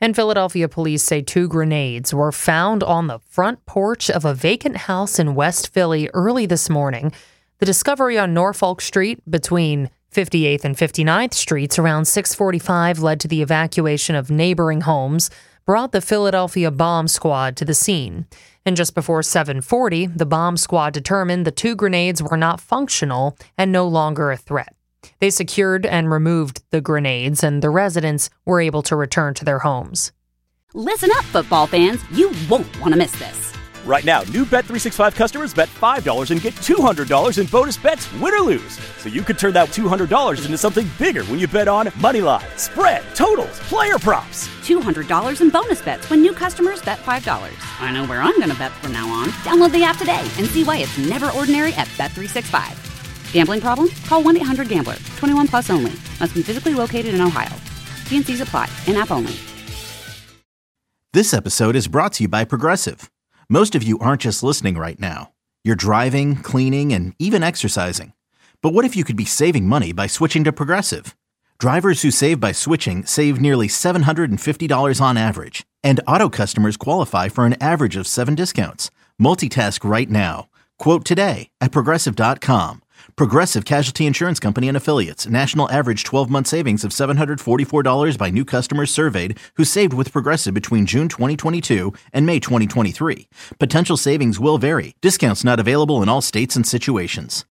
And Philadelphia police say 2 grenades were found on the front porch of a vacant house in West Philly early this morning. The discovery on Norfolk Street between 58th and 59th Streets around 6:45 led to the evacuation of neighboring homes, brought the Philadelphia bomb squad to the scene. And just before 7:40, the bomb squad determined the 2 grenades were not functional and no longer a threat. They secured and removed the grenades, and the residents were able to return to their homes. Listen up, football fans. You won't want to miss this. Right now, new Bet365 customers bet $5 and get $200 in bonus bets, win or lose. So you could turn that $200 into something bigger when you bet on moneyline, spread, totals, player props. $200 in bonus bets when new customers bet $5. I know where I'm going to bet from now on. Download the app today and see why it's never ordinary at Bet365. Gambling problem? Call 1-800-GAMBLER. 21 plus only. Must be physically located in Ohio. T&Cs apply. In-app only. This episode is brought to you by Progressive. Most of you aren't just listening right now. You're driving, cleaning, and even exercising. But what if you could be saving money by switching to Progressive? Drivers who save by switching save nearly $750 on average. And auto customers qualify for an average of 7 discounts. Multitask right now. Quote today at Progressive.com. Progressive Casualty Insurance Company and Affiliates. National average 12-month savings of $744 by new customers surveyed who saved with Progressive between June 2022 and May 2023. Potential savings will vary. Discounts not available in all states and situations.